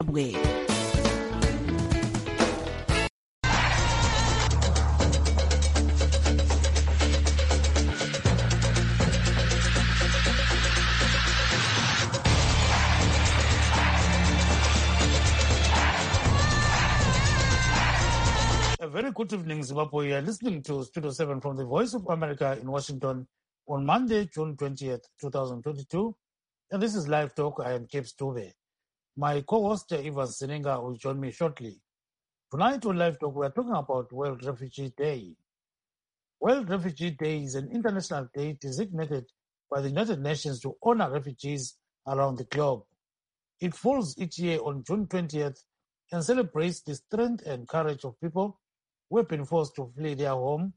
Zimbabwe. A very good evening, Zimbabwe. You are listening to Studio 7 from the Voice of America in Washington on Monday, June 20th, 2022. And this is Live Talk. I am Cape Stube. My co-host, Ivan Sininga, will join me shortly. Tonight on Live Talk, we are talking about World Refugee Day. World Refugee Day is an international day designated by the United Nations to honor refugees around the globe. It falls each year on June 20th and celebrates the strength and courage of people who have been forced to flee their home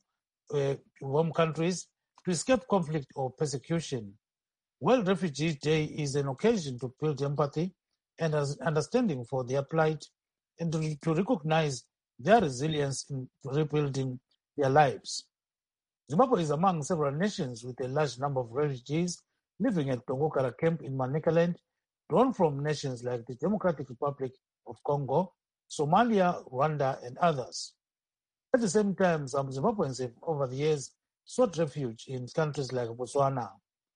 countries to escape conflict or persecution. World Refugee Day is an occasion to build empathy and understanding for their plight and to recognize their resilience in rebuilding their lives. Zimbabwe is among several nations with a large number of refugees living at Tongokara camp in Manicaland, drawn from nations like the Democratic Republic of Congo, Somalia, Rwanda, and others. At the same time, some Zimbabweans have over the years sought refuge in countries like Botswana.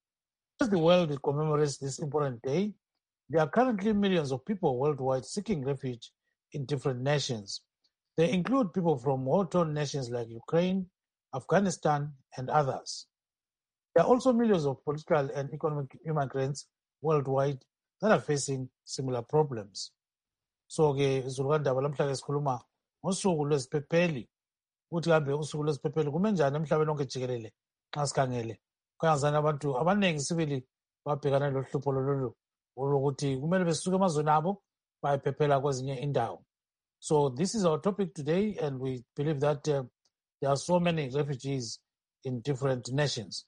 As the world commemorates this important day, there are currently millions of people worldwide seeking refuge in different nations. They include people from war-torn nations like Ukraine, Afghanistan, and others. There are also millions of political and economic immigrants worldwide that are facing similar problems. So-ke izulukandaba lamhla-ke sikhuluma ngosuku lweziphepheli ukuthi kambe usuku lweziphepheli kume njani emhlabeni wonke jikelele xa sikhangele kuyangazani abantu abaningi sibili babhekana lohlupho lolu olokuthi kumele besuke emazweni abo bayephephela kwezinye indawo. So this is our topic today, and we believe that there are so many refugees in different nations.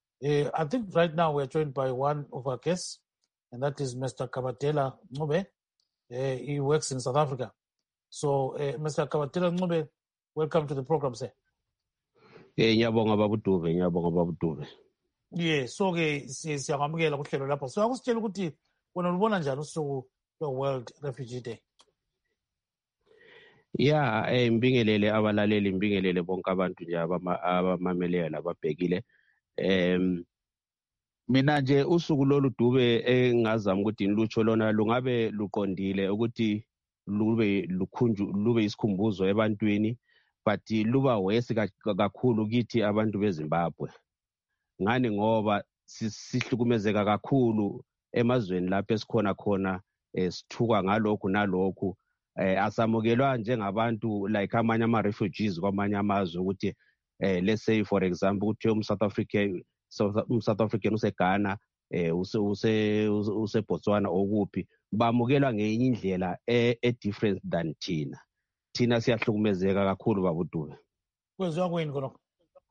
I think right now we are joined by one of our guests, and that is Mr. Kabatela Ncube. He works in South Africa. So, Mr. Kabatela Ncube, welcome to the program, sir. Ngiyabonga babudube. Yeah, so-ke siyakwamukela kuhlelo lapho. So akusitshela ukuthi wena ulubona njani usuku lwe-World Refugee Day? Yeah, mbingelele abalaleli, mbingelele bonke abantu nje abamameleyo lababhekile. Mina nje usuku lolu Dube engazama ukuthi nilutsho lona lungabe luqondile ukuthi lube isikhumbuzo ebantwini, but luba wesi kakhulu kithi abantu beZimbabwe. Ngani ngoba sihlukumezeka kakhulu emazweni lapho esikhona khona sithuka ngalokhu nalokhu. Asamukelwa njengabantu like amanye ama-refugees kwamanye amazwe ukuthi let's say for example ukuthi South African useGhana, useBotswana okuphi, bamukelwa ngenye indlela different than thina. Thina siyahlukumezeka kakhulu babudube. Kwenziwa kweni khona?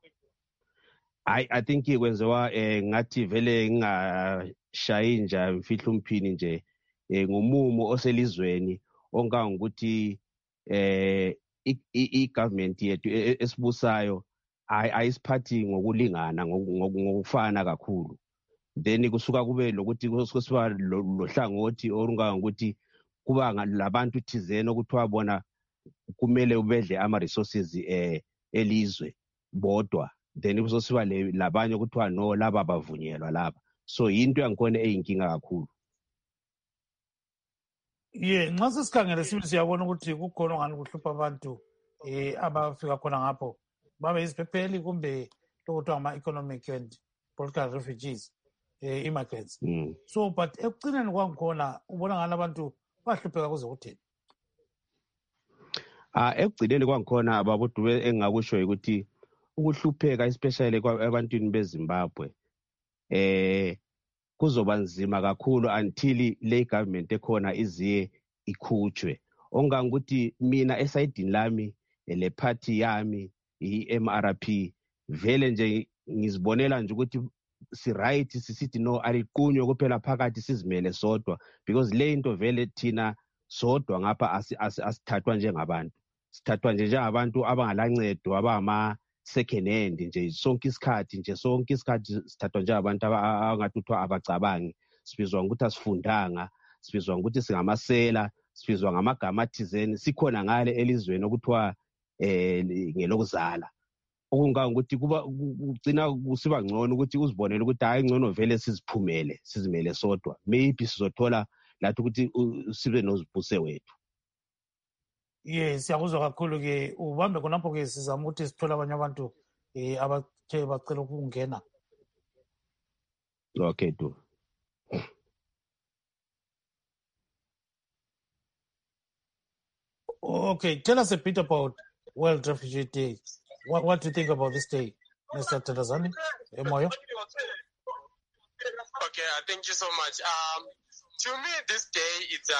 I think kwenziwa ngathi vele ngingashayi nje mfihla umphini nje ngumumo oselizweni ongangokuthi i-government yethu esibusayo ayisiphathi ngokulingana ngokufana kakhulu. Then kusuka kube lokuthi kusiba lohlangothi olungangokuthi kuba labantu thizeni okuthiwa bona kumele ubedle ama-resources elizwe bodwa. Then kusosiba labanye okuthiwa no laba bavunyelwa laba. So into yangikhona eyinkinga kakhulu. Yeah, nxa sesikhangele sibili siyabona ukuthi kukhona ngani kuhlupha abantu abafika khona ngapho babe yiziphepheli kumbe lokuthiwa ama-economic and political refugees, immigrants. So but ekucineni kwangikhona ubona ngani abantu bahlupheka kuze kuthini? Ekugcineni kwangikhona ababudube engingakusho ukuthi ukuhlupheka especially ebantwini beZimbabwe kuzoba nzima kakhulu until le government ekhona iziye ikhutshwe. Ongangokuthi mina esayidini lami le party yami i-MRP vele nje ngizibonela nje ukuthi si right sisithi no aliqunywe kuphela phakathi sizimele sodwa, because le into vele thina sodwa ngapha asithathwa njengabantu. Sithathwa nje njengabantu abangalancedo abama second hand nje sonke isikhathi sithathwa njengabantu abangathi uthiwa abacabangi. Sibizwa ukuthi asifundanga, sibizwa ukuthi singamasela, sibizwa ngamagama athizeni sikhona ngale elizweni okuthiwa ngelokuzala. Okungangokuthi kugcina kusiba ngcono ukuthi uzibonele ukuthi hayi ngcono vele siziphumele sizimele sodwa, maybe sizothola lathi ukuthi sibe nozibuse wethu. Yes, siyakuzwa kakhulu ke ubambe khonapho ke sizama ukuthi sithole abanye abantu abathe bacela ukungena. Okay, do. Okay, tell us a bit about World Refugee Day. What do you think about this day, Mr. Thandazani? Moyo? Okay, thank you so much. To me, this day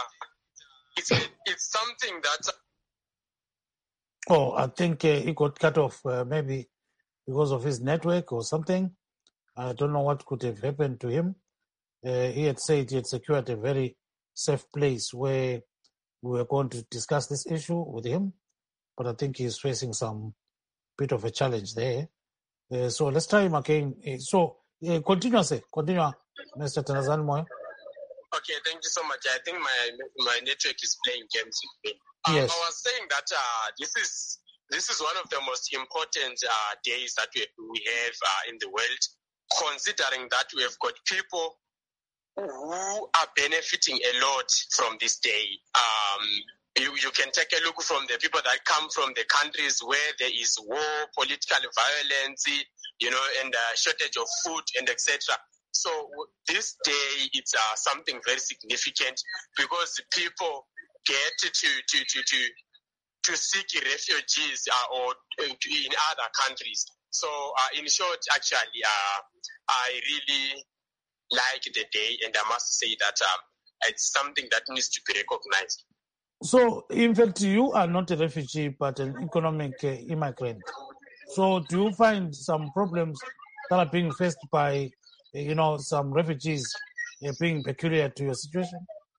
it's something that. Oh, I think he got cut off maybe because of his network or something. I don't know what could have happened to him. He had said he had secured a very safe place where we were going to discuss this issue with him, but I think he's facing some bit of a challenge there. So let's try him again. Continue, Mr. Thandazani Moyo. Okay, thank you so much. I think my network is playing games with me. Yes. I was saying that this is one of the most important days that we have in the world, considering that we have got people who are benefiting a lot from this day. You can take a look from the people that come from the countries where there is war, political violence, and shortage of food and etc. So this day, it's something very significant because people get to seek refugees or in other countries. So in short, actually, I really like the day, and I must say that it's something that needs to be recognized. So, in fact, you are not a refugee, but an economic immigrant. So, do you find some problems that are being faced by, some refugees being peculiar to your situation?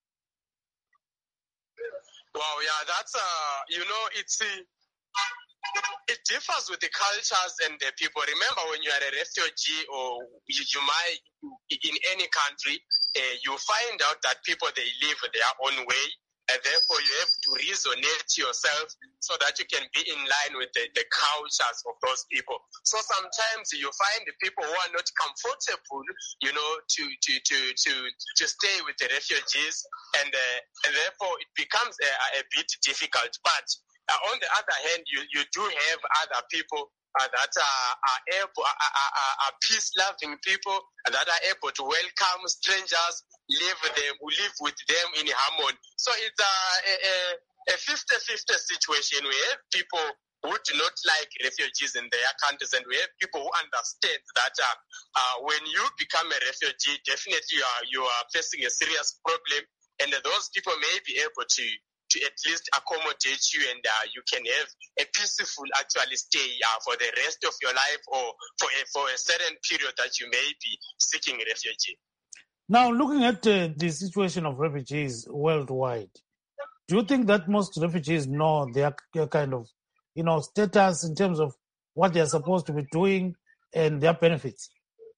Wow, yeah, that's, it differs with the cultures and the people. Remember, when you are a refugee or you might, in any country, you find out that people, they live their own way. And therefore, you have to resonate yourself so that you can be in line with the cultures of those people. So sometimes you find the people who are not comfortable, to stay with the refugees, and therefore it becomes a bit difficult. But on the other hand, you do have other people that are peace-loving people that are able to welcome strangers, live with them in harmony. So it's a 50-50 situation. We have people who do not like refugees in their countries, and we have people who understand that when you become a refugee, definitely you are facing a serious problem, and those people may be able to at least accommodate you, and you can have a peaceful actually stay for the rest of your life, or for a certain period that you may be seeking refugee. Now, looking at the situation of refugees worldwide, do you think that most refugees know their kind of, status in terms of what they are supposed to be doing and their benefits?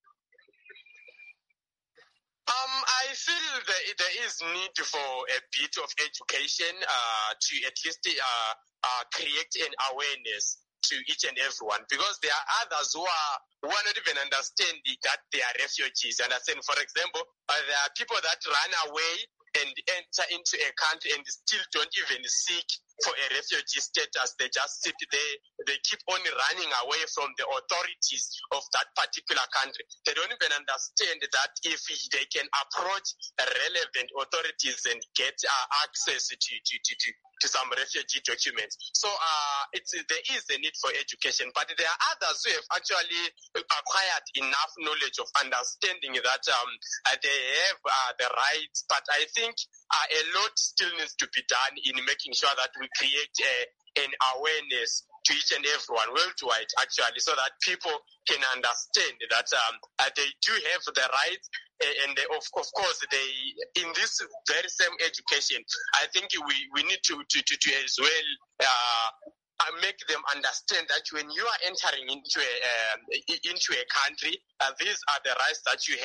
I feel there is need for a bit of education to at least create an awareness to each and everyone, because there are others who are not even understanding that they are refugees. Understand? For example, there are people that run away and enter into a country and still don't even seek for a refugee status. They just sit there. They keep on running away from the authorities of that particular country. They don't even understand that if they can approach relevant authorities and get access to some refugee documents. So there is a need for education, but there are others who have actually acquired enough knowledge of understanding that they have the rights. But I think a lot still needs to be done in making sure that we create an awareness to each and everyone worldwide, actually, so that people can understand that they do have the rights, and of course, they, in this very same education, I think we need to as well make them understand that when you are entering into a country, these are the rights that you have,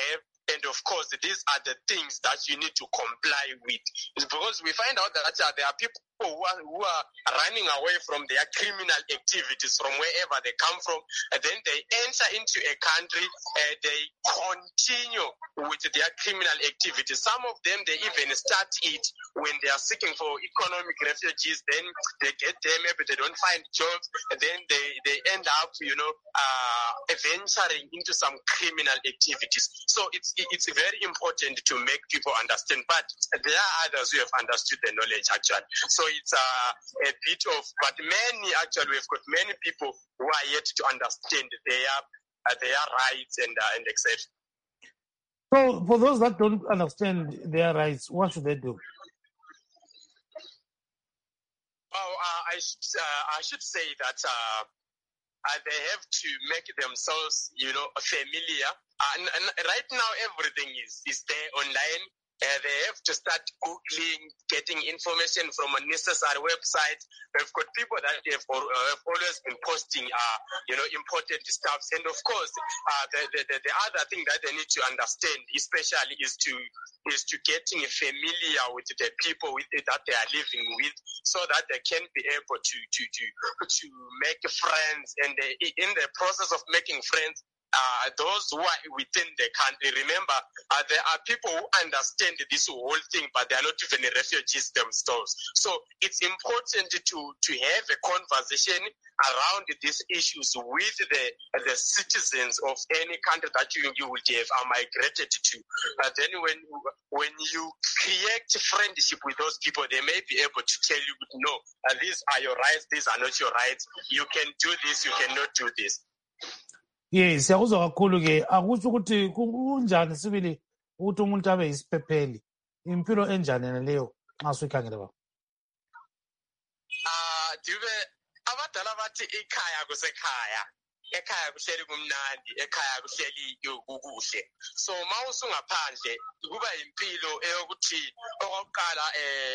And of course, these are the things that you need to comply with. It's because we find out that there are people who are running away from their criminal activities from wherever they come from, and then they enter into a country and they continue with their criminal activities. Some of them, they even start it when they are seeking for economic refugees. Then they get there, maybe they don't find jobs, and then they end up, venturing into some criminal activities. So it's very important to make people understand, but there are others who have understood the knowledge actually. So it's a bit of, but we've got many people who are yet to understand their rights and etc. So for those that don't understand their rights, what should they do? Well, I should say that they have to make themselves, familiar. And right now, everything is there online. They have to start Googling, getting information from unnecessary websites. We've got people that have always been posting, important stuff. And of course, the other thing that they need to understand, especially, is to getting familiar with the people that they are living with, so that they can be able to make friends. And in the process of making friends, those who are within the country, remember, there are people who understand this whole thing, but they are not even refugees themselves. So it's important to have a conversation around these issues with the citizens of any country that you would have migrated to. Then when you create friendship with those people, they may be able to tell you, no, these are your rights, these are not your rights. You can do this, you cannot do this. Yes, siyakuzwa kakhulu ke akusho ukuthi kunjani sibili ukuthi umuntu abe yisiphepheli impilo enjani leyo nxa suyikhangela baba. Dube abadala bathi ikhaya kusekhaya, ekhaya kuhleli kumnandi, ekhaya kuhleli kukuhle. So mawusungaphandle kuba impilo eyokuthi okokuqala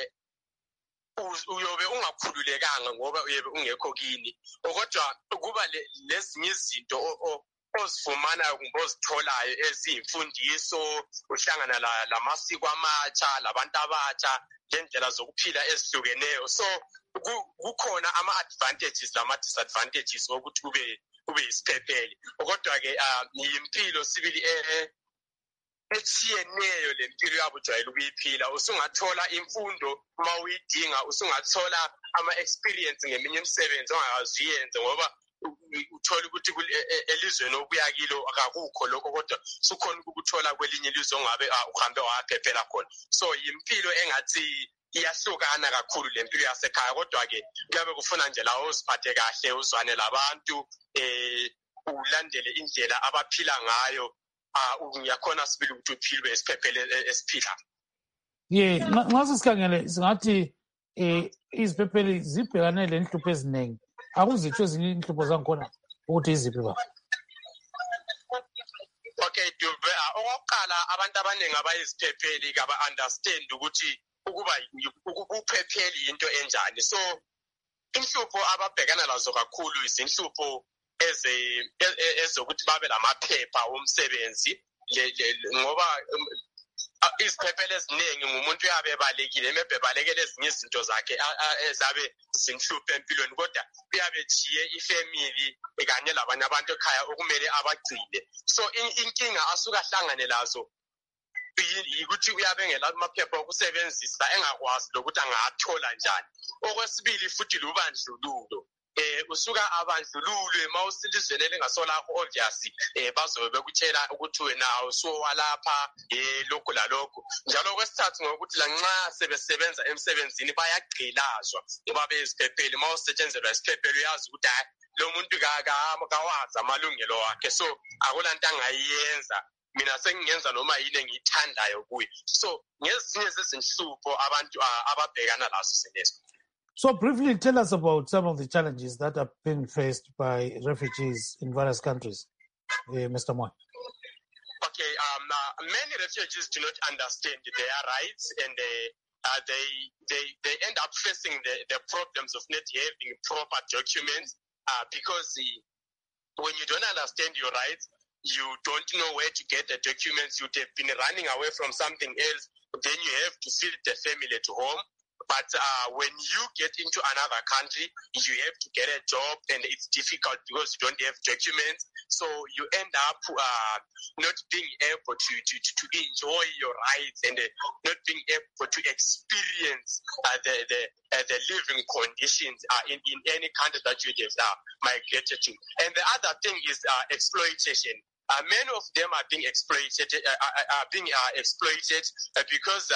uyobe ungakhululekanga ngoba uyobe ungekho kini, kodwa kuba lezinye izinto ozifumanayo kumbe ozitholayo eziyimfundiso, uhlangana lamasiko amatsha, labantu abatsha, lendlela zokuphila ezihlukeneyo. So kukhona ama-advantages lama-disadvantages wokuthi ube yisiphepheli. Kodwa ke yimpilo sibili etshiyeneyo le mpilo yabo ujwayele ukuyiphila. Usungathola imfundo uma uyidinga, usungathola ama-experience ngeminye imisebenzi ongakazi uyenze, ngoba uthola ukuthi elizweni okuya kilo akakukho lokho, kodwa sukhona ukuthola kwelinye ilizwe ongabe uhambe waphephela khona. So yimpilo engathi iyahlukana kakhulu le mpilo yasekhaya, kodwa ke kuyabe kufuna nje la uziphathe kahle, uzwane labantu, ulandele indlela abaphila ngayo. Ngiyakhona sibili ukuthi uphile esiphephele esiphila. Ye, nxa sikhangele singathi iziphepheli zibhekane lenhlupho eziningi. Akuzitsho ezinye inhlupho zankhona ukuthi iziphi baba? Okay, Dube, okokuqala abantu abaningi abayiziphepheli kaba-understand ukuthi ubuphepheli into enjani. So inhlupho ababhekana lazo kakhulu izinhlupho ezokuthi babe lamaphepha omsebenzi, ngoba iziphepheli eziningi ngumuntu uyabe ebalekile, maybe ebalekele ezinye izinto zakhe ezabe zinhluphe empilweni, kodwa uyabe ejiye ifamily kanye labanye abantu ekhaya okumele abagcine. So inkinga asuka ahlangane lazo yikuthi uyabe engela amaphepha okusebenzisa, engakwazi lokuthi angathola njani. Okwesibili futhi lubandlululo. Usuka abandlululwe mawusilizweni elingasolakho, obviously bazobe bekutshela ukuthi wena usowalapha lokhu lalokhu. Njalo kwesithathu ngokuthi lanxa sebesebenza emsebenzini bayagqilazwa ngoba beziphepheli. Mawusetshenzelwa isiphepheli uyazi ukuthi lo muntu kawazi amalungelo wakhe, so akulanto angayiyenza, mina sengingenza noma yini engiyithandayo kuye. So ngezinye zezinhlupho abantu ababhekana lazo sinezo. So briefly tell us about some of the challenges that are being faced by refugees in various countries, Mr. Moy. Okay, many refugees do not understand their rights, and they end up facing the problems of not having proper documents, because when you don't understand your rights, you don't know where to get the documents, you'd have been running away from something else, then you have to feed the family to home. But when you get into another country, you have to get a job, and it's difficult because you don't have documents. So you end up not being able to enjoy your rights and not being able to experience the living conditions in any country that you have migrated to. And the other thing is exploitation. Many of them are being exploited. Because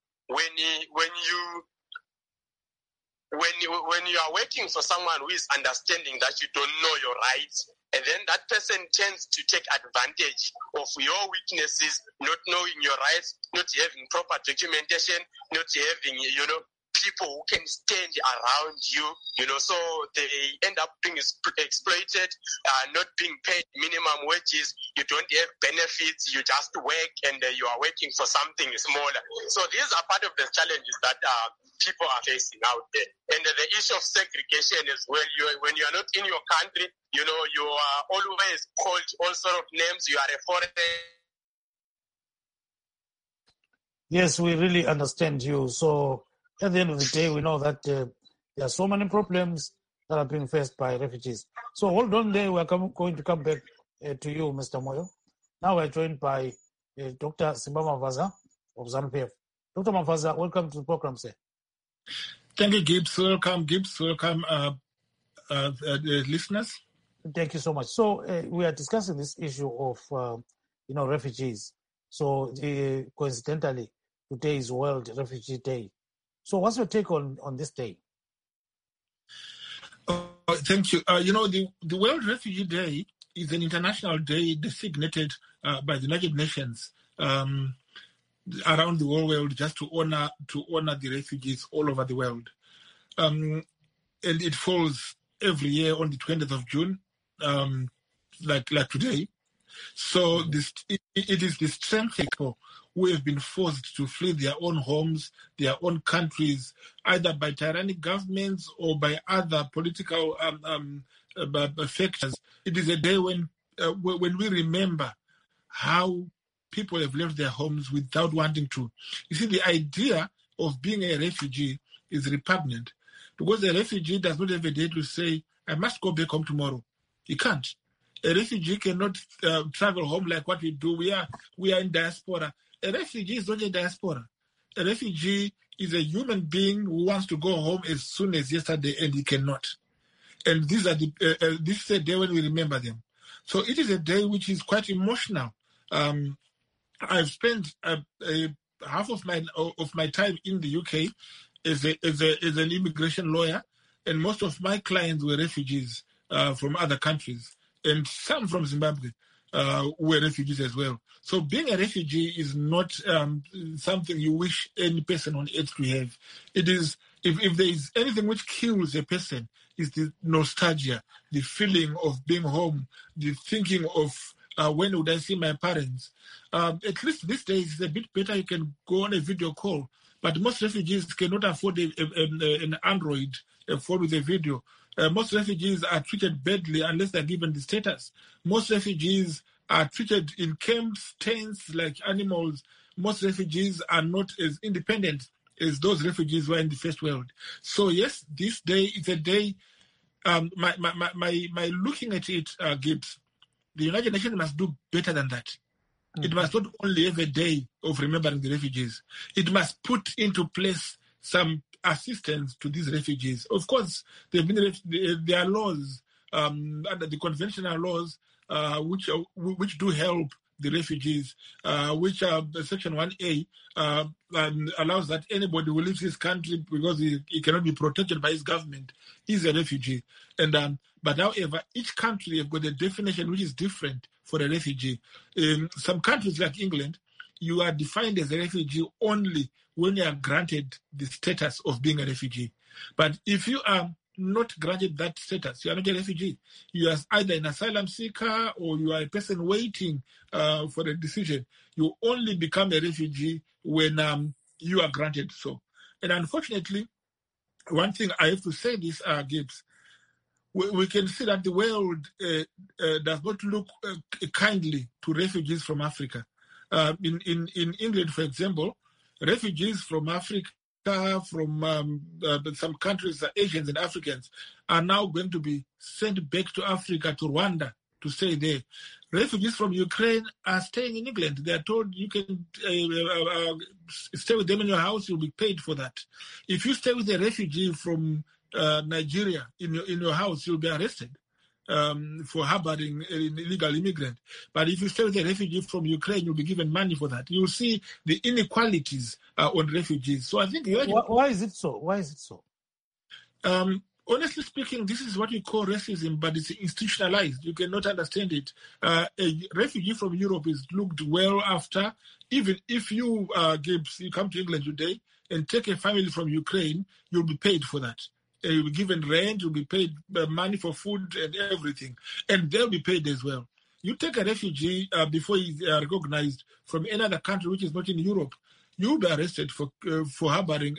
when you are working for someone who is understanding that you don't know your rights, and then that person tends to take advantage of your weaknesses, not knowing your rights, not having proper documentation, not having, people who can stand around you, so they end up being exploited, not being paid minimum wages, you don't have benefits, you just work and you are working for something smaller. So these are part of the challenges that people are facing out there. And the issue of segregation as well, when you are not in your country, you are always called all sort of names, you are a foreigner. Yes, we really understand you. So at the end of the day, we know that there are so many problems that are being faced by refugees. So hold on there. We're going to come back to you, Mr. Moyo. Now we're joined by Dr. Simba Mavaza of ZANU-PF. Dr. Mavaza, welcome to the program, sir. Thank you, Gibbs. Welcome, Gibbs. Welcome, listeners. Thank you so much. So we are discussing this issue of, refugees. So coincidentally, today is World Refugee Day. So what's your take on this day? Thank you. The World Refugee Day is an international day designated by the United Nations around the whole world just to honor the refugees all over the world. And it falls every year on the 20th of June, like today. So it is the strength of people who have been forced to flee their own homes, their own countries, either by tyrannic governments or by other political factors. It is a day when we remember how people have left their homes without wanting to. You see, the idea of being a refugee is repugnant because a refugee does not have a day to say, I must go back home tomorrow. He can't. A refugee cannot travel home like what we do. We are in diaspora. A refugee is not a diaspora. A refugee is a human being who wants to go home as soon as yesterday, and he cannot. And these are this is a day when we remember them. So it is a day which is quite emotional. I've spent half of my time in the UK as an immigration lawyer, and most of my clients were refugees from other countries, and some from Zimbabwe were refugees as well. So being a refugee is not something you wish any person on earth to have. It is, if there is anything which kills a person, is the nostalgia, the feeling of being home, the thinking of when would I see my parents. At least these days it's a bit better. You can go on a video call, but most refugees cannot afford an Android phone with a video. Most refugees are treated badly unless they're given the status. Most refugees are treated in camps, tents, like animals. Most refugees are not as independent as those refugees were in the first world. So yes, this day is a day. My looking at it, Gibbs, the United Nations must do better than that. Mm-hmm. It must not only have a day of remembering the refugees. It must put into place some assistance to these refugees. Of course, there are laws under the conventional laws which do help the refugees, which are Section 1A allows that anybody who leaves his country because he cannot be protected by his government is a refugee. And but however, each country have got a definition which is different for a refugee. In some countries like England, you are defined as a refugee only when you are granted the status of being a refugee. But if you are not granted that status, you are not a refugee. You are either an asylum seeker or you are a person waiting for a decision. You only become a refugee when you are granted so. And unfortunately, one thing I have to say this, Gibbs, we can see that the world does not look kindly to refugees from Africa. In England, for example, refugees from Africa, from some countries, Asians and Africans, are now going to be sent back to Africa, to Rwanda, to stay there. Refugees from Ukraine are staying in England. They are told you can stay with them in your house, you'll be paid for that. If you stay with a refugee from Nigeria in your house, you'll be arrested for harboring an illegal immigrant. But if you stay with a refugee from Ukraine, you'll be given money for that. You'll see the inequalities on refugees. So I think... Why is it so? Why is it so? Honestly speaking, this is what we call racism, but it's institutionalized. You cannot understand it. A refugee from Europe is looked well after. Even if you, Gibbs, you come to England today and take a family from Ukraine, you'll be paid for that. You'll be given rent, you'll be paid money for food and everything. And they'll be paid as well. You take a refugee before he's recognized from any other country which is not in Europe, you'll be arrested for harboring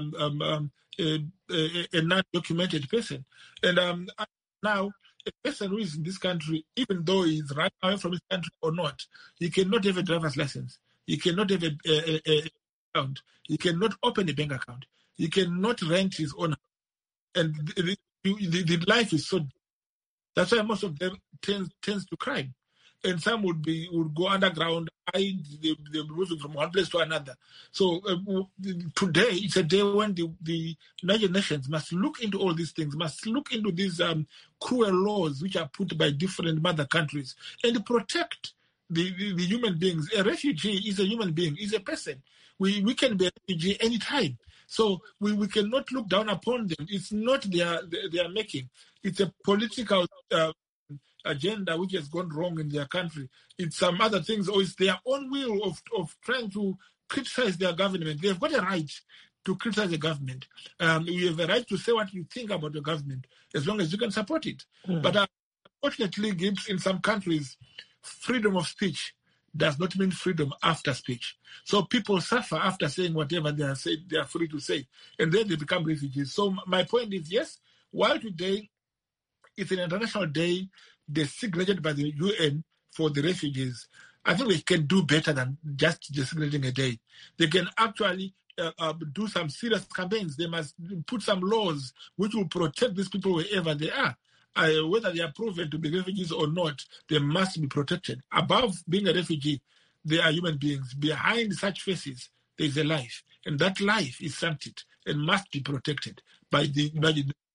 a non-documented person. And now, a person who is in this country, even though he's running away from his country or not, he cannot have a driver's license. He cannot have a account. He cannot open a bank account. He cannot rent his own house. And the life is so... That's why most of them tends to crime. And some would go underground, hide, they're moving from one place to another. So today, it's a day when the United Nations must look into all these things, must look into these cruel laws which are put by different mother countries and protect the human beings. A refugee is a human being, is a person. We can be a refugee anytime. So we cannot look down upon them. It's not their making. It's a political agenda which has gone wrong in their country. It's some other things, or it's their own will of trying to criticize their government. They've got a right to criticize the government. You have a right to say what you think about the government, as long as you can support it. Mm-hmm. But unfortunately, Gibbs, in some countries, freedom of speech does not mean freedom after speech. So people suffer after saying whatever they are free to say, and then they become refugees. So my point is, yes, while today it's an international day designated by the UN for the refugees, I think they can do better than just designating a day. They can actually do some serious campaigns. They must put some laws which will protect these people wherever they are. Whether they are proven to be refugees or not, they must be protected. Above being a refugee, they are human beings. Behind such faces, there is a life. And that life is sanctity and must be protected by the United Nations.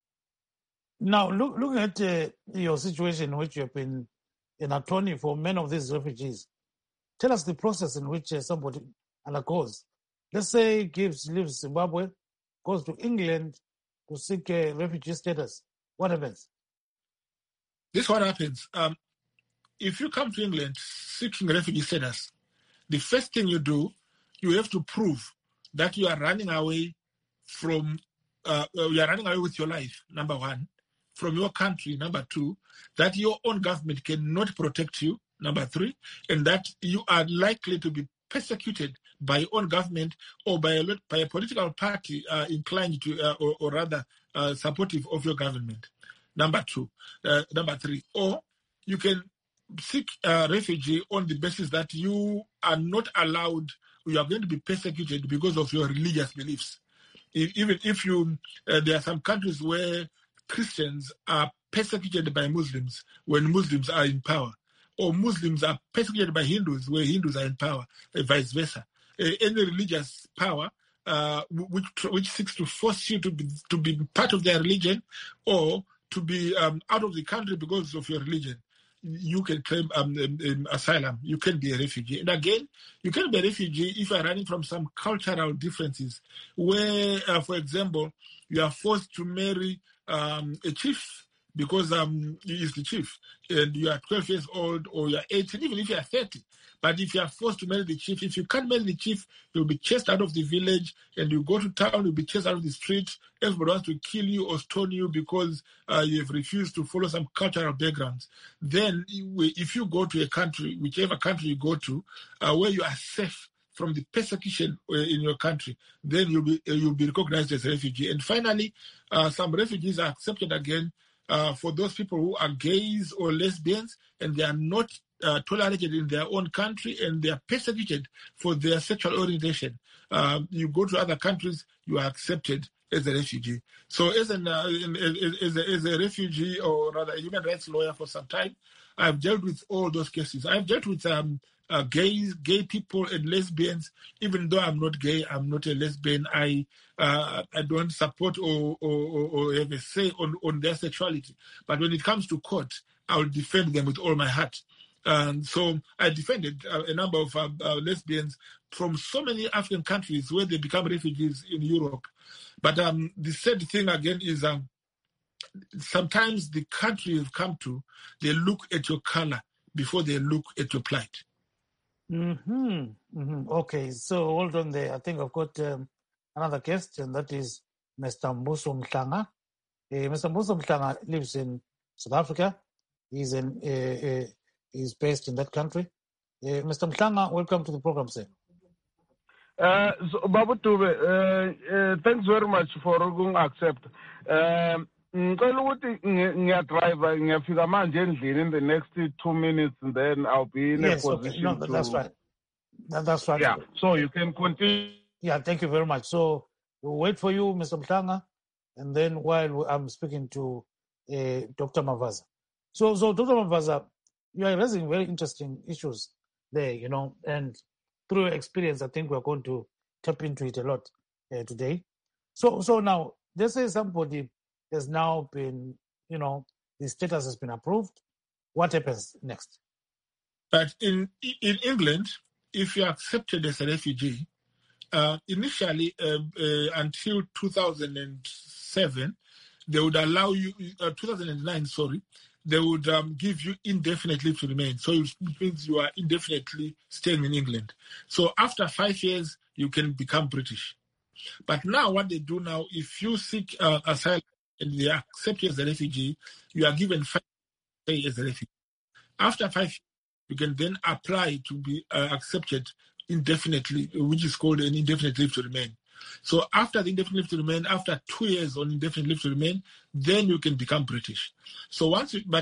Now, looking at your situation in which you have been an attorney for many of these refugees, tell us the process in which somebody undergoes. Let's say Gibbs leaves Zimbabwe, goes to England to seek refugee status. What happens? This is what happens. If you come to England seeking refugee status, the first thing you do, you have to prove that you are running away from, you are running away with your life, number one, from your country, number two, that your own government cannot protect you, number three, and that you are likely to be persecuted by your own government or by a political party inclined to, or rather supportive of your government. Number three, or you can seek refugee on the basis that you are not allowed, you are going to be persecuted because of your religious beliefs. Even if there are some countries where Christians are persecuted by Muslims when Muslims are in power, or Muslims are persecuted by Hindus where Hindus are in power, vice versa. Any religious power which seeks to force you to be part of their religion or to be out of the country because of your religion, you can claim asylum. You can be a refugee. And again, you can be a refugee if you are running from some cultural differences where, for example, you are forced to marry a chief because he is the chief, and you are 12 years old or you are 18, even if you are 30. But if you are forced to marry the chief, if you can't marry the chief, you'll be chased out of the village, and you go to town, you'll be chased out of the street. Everybody wants to kill you or stone you because you have refused to follow some cultural backgrounds. Then if you go to a country, whichever country you go to, where you are safe from the persecution in your country, then you'll be recognized as a refugee. And finally, some refugees are accepted again for those people who are gays or lesbians and they are not tolerated in their own country and they are persecuted for their sexual orientation. You go to other countries, you are accepted as a refugee. So as a refugee, or rather a human rights lawyer for some time, I've dealt with all those cases. I've dealt with gay people and lesbians. Even though I'm not gay, I'm not a lesbian. I don't support or have a say on their sexuality. But when it comes to court, I will defend them with all my heart. So I defended a number of lesbians from so many African countries where they become refugees in Europe. But the sad thing again is sometimes the country you've come to, they look at your color before they look at your plight. Okay, so hold on there. I think I've got another guest, and that is Mr. Mbuso Mhlanga. Mr. Mbuso Mhlanga lives in South Africa. He's based in that country. Mr. Mhlanga, welcome to the program, sir. So, Babu Tube, thanks very much for going accept. Ngicela ukuthi ngiyadrive ngiyafika manje endlini in the next 2 minutes, and then I'll be in a position okay. No, that's right. That's right. Yeah, so you can continue. Yeah, thank you very much. So we'll wait for you, Mr. Mhlanga, and then while I'm speaking to Dr. Mavaza. So Dr. Mavaza, you are raising very interesting issues there, and through your experience, I think we're going to tap into it a lot today. So now, let's say somebody has now been, the status has been approved. What happens next? But in England, if you're accepted as a refugee, initially until 2007, they would allow you, 2009, sorry, they would give you indefinite leave to remain. So it means you are indefinitely staying in England. So after 5 years, you can become British. But now what they do now, if you seek asylum and they accept you as a refugee, you are given 5 years as a refugee. After 5 years, you can then apply to be accepted indefinitely, which is called an indefinite leave to remain. So after the indefinite leave to remain, after 2 years on indefinite leave to remain, then you can become British. So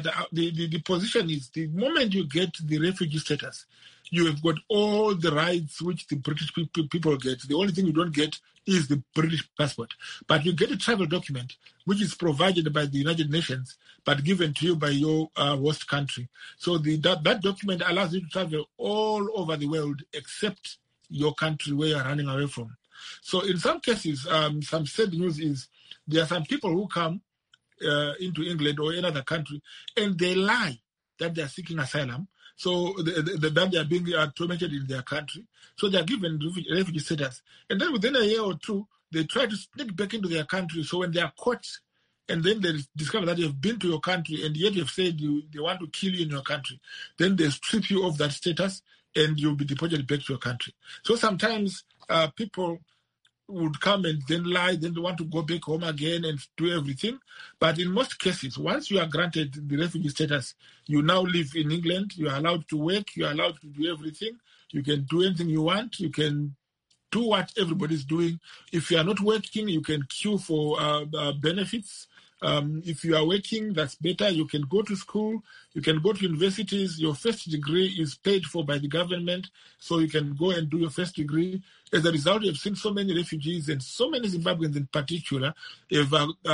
the position is, the moment you get the refugee status, you have got all the rights which the British people get. The only thing you don't get is the British passport. But you get a travel document, which is provided by the United Nations, but given to you by your host country. So that document allows you to travel all over the world except your country where you're running away from. So in some cases, some sad news is there are some people who come into England or another country and they lie that they are seeking asylum. So that they are being tormented in their country. So they are given refugee status. And then within a year or two, they try to sneak back into their country. So when they are caught and then they discover that you have been to your country and yet you have said they want to kill you in your country, then they strip you of that status and you'll be deported back to your country. So sometimes people would come and then lie, then they want to go back home again and do everything. But in most cases, once you are granted the refugee status, you now live in England, you are allowed to work, you are allowed to do everything, you can do anything you want, you can do what everybody's doing. If you are not working, you can queue for benefits. If you are working, that's better. You can go to school, you can go to universities. Your first degree is paid for by the government, so you can go and do your first degree. As a result, you've seen so many refugees and so many Zimbabweans in particular have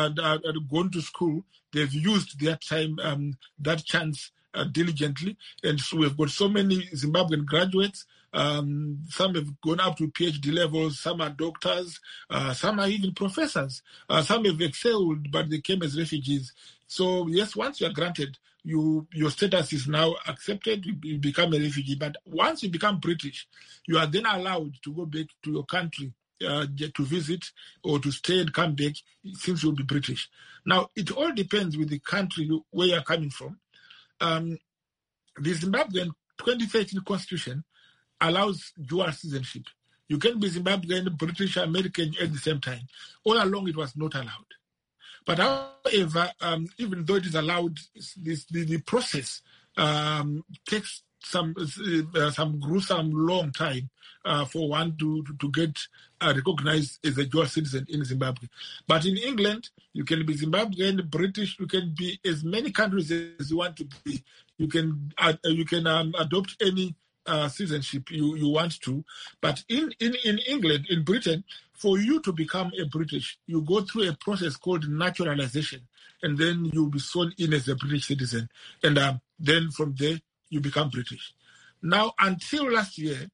gone to school. They've used their time, that chance diligently. And so we've got so many Zimbabwean graduates. Some have gone up to PhD levels, some are doctors, some are even professors. Some have excelled, but they came as refugees. So yes, once you are granted, your status is now accepted, you become a refugee. But once you become British, you are then allowed to go back to your country to visit or to stay and come back, since you'll be British. Now, it all depends with the country where you're coming from. The Zimbabwean 2013 constitution allows dual citizenship. You can be Zimbabwean, British, American at the same time. All along, it was not allowed. But however, even though it is allowed, the process takes some gruesome long time for one to get recognized as a dual citizen in Zimbabwe. But in England, you can be Zimbabwean, British, you can be as many countries as you want to be. You can adopt any citizenship you want to. But in England, in Britain, for you to become a British, you go through a process called naturalization, and then you'll be sworn in as a British citizen. And then from there, you become British. Now, until last year,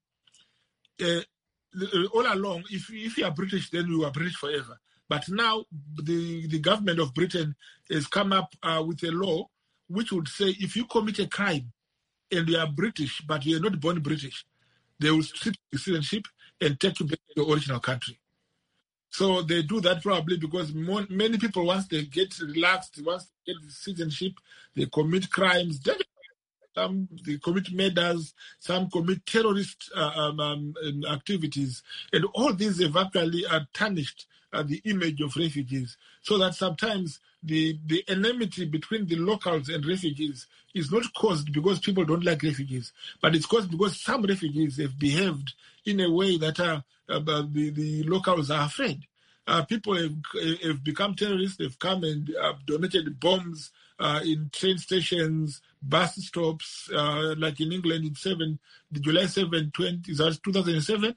all along, if you are British, then you are British forever. But now, the government of Britain has come up with a law which would say if you commit a crime and you are British, but you are not born British, they will strip your citizenship and take you back to your original country. So they do that probably because many people, once they get relaxed, once they get the citizenship, they commit crimes. Some they commit murders, some commit terrorist activities, and all these have actually tarnished the image of refugees, so that sometimes the enmity between the locals and refugees is not caused because people don't like refugees, but it's caused because some refugees have behaved in a way that the locals are afraid. People have become terrorists. They've come and donated bombs in train stations, bus stops, like in England in July 7, 2007,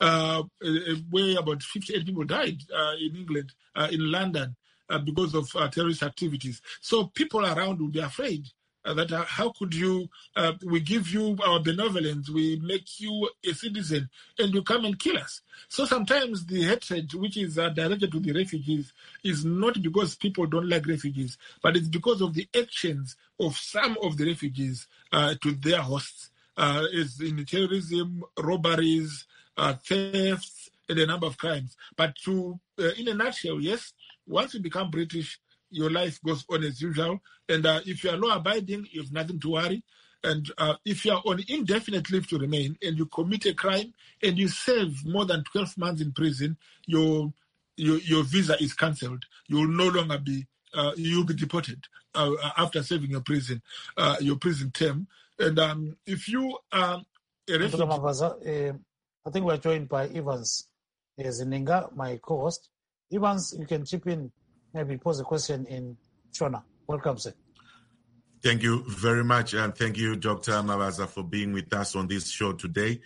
where about 58 people died in England, in London, because of terrorist activities. So people around will be afraid that how could you, we give you our benevolence, we make you a citizen, and you come and kill us. So sometimes the hatred which is directed to the refugees is not because people don't like refugees, but it's because of the actions of some of the refugees to their hosts, is in terrorism, robberies, thefts, and a number of crimes. But in a nutshell, yes, once you become British, your life goes on as usual. And if you are law-abiding, you have nothing to worry. And if you are on indefinite leave to remain and you commit a crime and you serve more than 12 months in prison, your visa is cancelled. You will no longer be, you'll be deported after serving your prison term. And if you are a refugee... I think we're joined by Evans Zininga, my co-host. Evans, you can chip in, maybe pose a question in Shona. Welcome, sir. Thank you very much, and thank you, Dr. Mabaza, for being with us on this show today.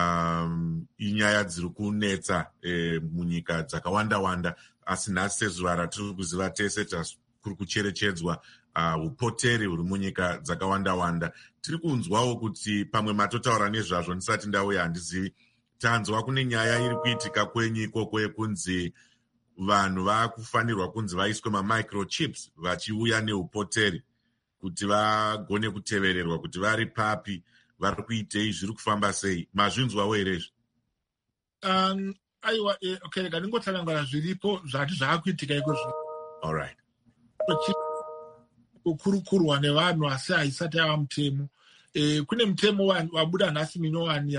Inyaya dziri kunetsa munyika dzakawanda-wanda, asi nhasi sezuva ratiri kuziva tese kuri kucherechedzwa upoteri huri munyika dzakawanda-wanda. Tiri kunzwawo kuti pamwe matotaura nezvazvo ndisati ndauya handizivi. Tanzwa kune nyaya iri kuitika kwenyu ikoko yekunzi vanhu vakufanirwa kunzi vaiswe mamicrochips vachiuya neupoteri kuti vagone kutevererwa kuti vari papi, vari kuitei, zviri kufamba sei. Mazvinzwawo here izvi? Aiwa, okay, ndingotsanangana zviripo zvati zvaakuitika ikozvo. All right. Kukurukurwa nevanhu asi haisati yava mutemo. Kune mutemo wabuda nhasi minyowani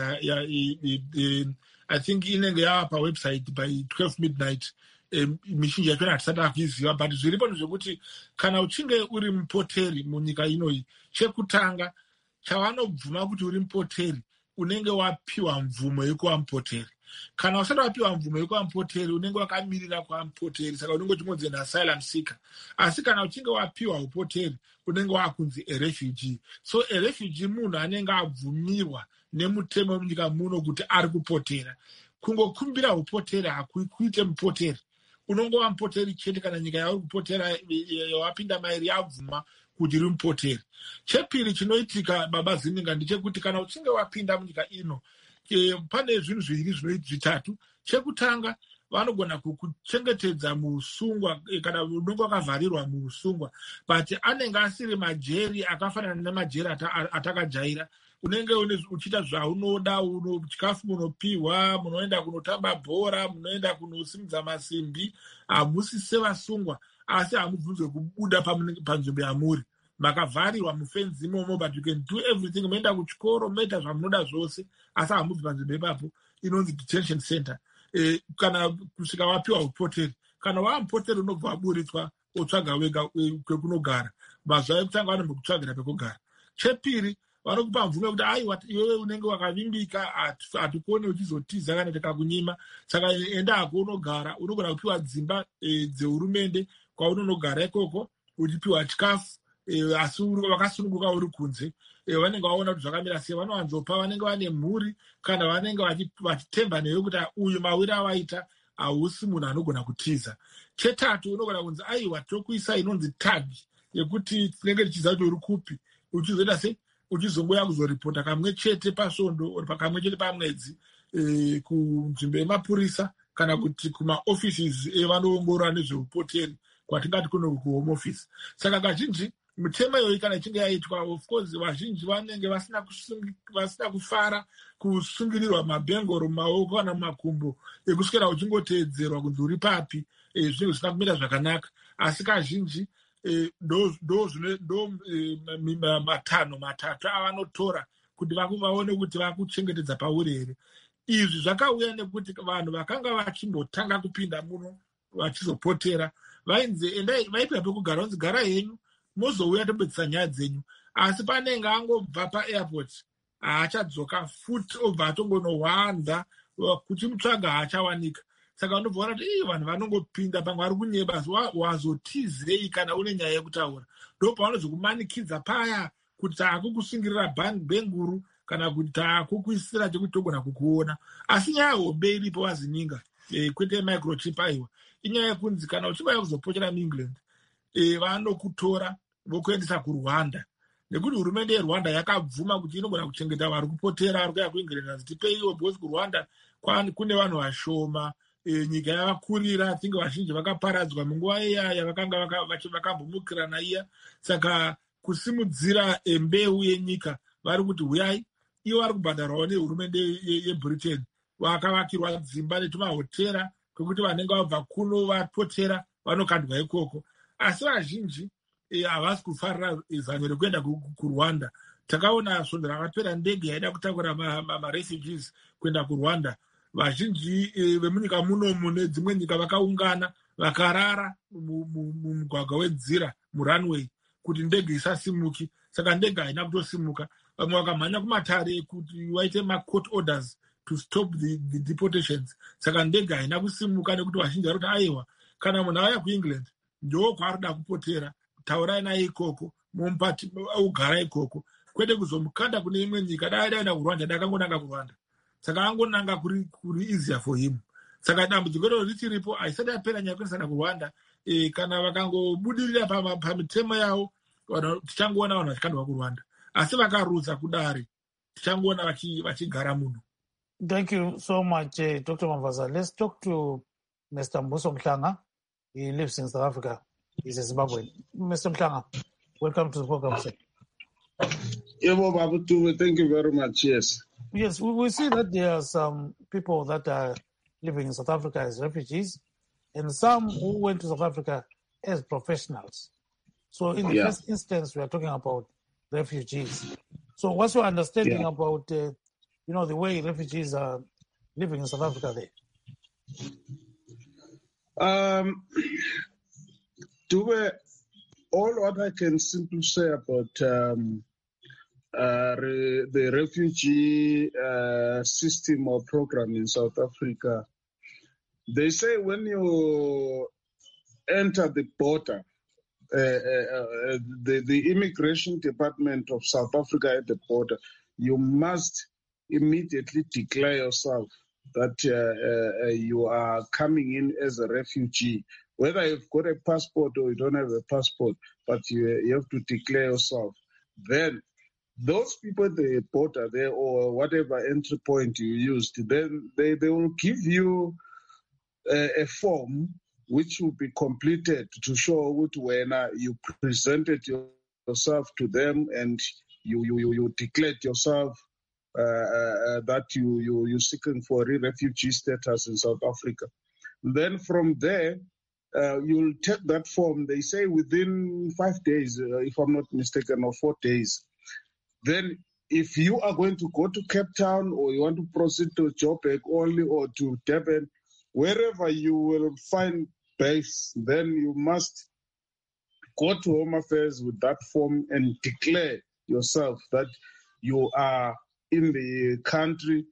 I think inenge yava pawebsite by 12 midnight. Mizhinji yacho hatisati akuiziva, but zviripo ndezvekuti kana uchinge uri mupoteri munyika inoyi, chekutanga chavanobvuma kuti uri mupoteri unenge wapiwa mvumo yekuva mupoteri. Kana usati wapiwa mvumo yekuva mupoteri unenge wakamirira kuva mupoteri, saka unenge uchingonzi an asylum seeker. Asi kana uchinge wapiwa upoteri unenge wakunzi a refugee. So a refugee munhu anenge abvumirwa nemutemo munyika muno kuti ari kupotera. Kungokumbira upoteri hakuite mupoteri. Unongova mupoteri chete kana nyika yauri kupotera yawapinda mairi yabvuma kuti uri mupoteri. Chepiri chinoitika, baba Zininga, ndechekuti kana uchinge wapinda munyika ino, pane zvinhu zviviri zvitatu. Chekutanga, vanogona kukuchengetedza muusungwa kana unenge wakavharirwa muusungwa, but anenge asiri majeri akafanana nemajeri atakajaira. Unenge uchiita zvaunoda, chikafu munopiwa, munoenda kunotamba bhora, munoenda kunosimudza masimbi, hamusi sevasungwa, asi hamubvunzwe kubuda panzvimbo yamuri. Makavharirwa mufenzi imomo, but you can do everything. Munoenda kuchikoro, munoita zvamunoda zvose, asi hamubvi panzvimbo ipapo, inonzi detention center. Kana kusvika wapiwa upoteri. Kana wava mupoteri unobva waburitswa, otsvaga wega kwekunogara. Mazuva ekutanga vanombokutsvagira pekugara. Chepiri, vanokupa mvumo yekuti aiwa iwewe unenge wakavimbika, hatikone uchizotiza kana tikakunyima, saka enda hako unogara. Unogona kupiwa dzimba dzehurumende kwaunonogara ikoko uchipiwa chikafu, asi wakasununguka uri kunze. Vanenge vaona kuti zvakamira sei, vanowanzopa vanenge vane mhuri kana vanenge vachitemba newe kuti uyu mawiri awaita hausi munhu anogona kutiza. Chetatu, unogona kunzi aiwa tokuisa inonzi tag yekuti tinenge tichiziva kuti uri kupi, uchizoita sei, uchizongoya kuzoripota kamwe chete pasvondo, kamwe chete pamwedzi kunzvimbo yemapurisa kana kuti kumaoffices evanoongorora nezveupoteri kwatingati kuno kuhome office. Saka kazhinji mitemo iyoyi kana ichinge yaitwa, of course vazhinji vanenge vasina kufara kusungirirwa mabhengoro mumaoko kana mumakumbo ekuswera uchingoteedzerwa kunzi uri papi, zvinenge zvisina kumira zvakanaka. Asi kazhinji ndo matanho matatu avanotora kuti vaone kuti vakuchengetedza pauri here. Izvi zvakauya nekuti vanhu vakanga vachimbotanga kupinda muno vachizopotera vainzi vaipwa pekugara, vanzi gara henyu mozouya tobetsera nyaya dzenyu. Asi panenge angobva paairport haachadzoka futi, obva atongonohwanda kuchimutsvaga haachawanika. Saka unobva kuti vanhu vanongopinda pamwe vari kunyeba, wazotizei kana une nyaya yekutaura. Ndo pavanozokumanikidza paya kuti taakukusungirira bhenguru kana kuti taakukuisira chekuti togona kukuona. Asi nyaya hombe iripo wazininga, kwete microchip aiwa, inyaya yekunzi kana uchibaya kuzopochera muengland vanokutora vokuendesa kuRwanda, nekuti hurumende yeRwanda yakabvuma kuti inogona kuchengeta vari kupotera vari kuya kuengland vazitipeiwo, because kuRwanda kune vanhu vashoma, nyika yavakurira, tinge vazhinji vakaparadzwa munguva iyaya vakanga vakambomukirana iya. Saka kusimudzira mbeu yenyika vari kuti huyai, ivo vari kubhadharwawo nehurumende yeBritain, vakavakirwa dzimba netumahotera kwekuti vanenge vabva kuno vapotera vanokandwa ikoko. Asi vazhinji havasi kufarira zano rekuenda kuRwanda. Takaona svondo rakapera ndege yaida kutakura marefugees kuenda kuRwanda. Vazhinji vemunyika munomu nedzimwe nyika vakaungana vakarara mumugwagwa wenzira murunway kuti ndege isasimuki. Saka ndege haina kutosimuka. Vamwe vakamhanya kumatare kuti waite macourt orders to stop the deportations. Saka ndege haina kusimuka nekuti vazhinji vari kuti aiwa, kana munhu auya kuEngland ndo kwaarida kupotera, taurai naye ikoko, mumupati ugara ikoko, kwete kuzomukanda kune imwe nyika. Dai daenda kuRwanda, dakangonanga kuRwanda. Saka angonanga kuri easier for him. Saka dambudziko iro richiripo, haisati yapera nyaya kuendesana kuRwanda. Kana vakangobudirira pamitemo yavo, tichangoona vanhu vachikandwa kuRwanda. Asi vakarudza kudare, tichangoona vachigara muno. Thank you so much, Dr. Mavaza. Let's talk to Mr. Mbuso Mhlanga. He lives in South Africa. He's a Zimbabwean. Mr. Mhlanga, welcome to the program, sir. Thank you very much. Yes. Yes, we see that there are some people that are living in South Africa as refugees, and some who went to South Africa as professionals. So in the first instance, we are talking about refugees. So what's your understanding about, the way refugees are living in South Africa there? All what I can simply say about the refugee system or program in South Africa, they say when you enter the border, the immigration department of South Africa at the border, you must immediately declare yourself that you are coming in as a refugee. Whether you've got a passport or you don't have a passport, but you have to declare yourself. Then those people at the border there or whatever entry point you used, then they will give you a form which will be completed to show when you presented yourself to them and you declared yourself that you're seeking for a refugee status in South Africa. Then from there, you'll take that form. They say within 5 days, if I'm not mistaken, or 4 days. Then if you are going to go to Cape Town or you want to proceed to Joburg only or to Durban, wherever you will find base, then you must go to Home Affairs with that form and declare yourself that you are in the country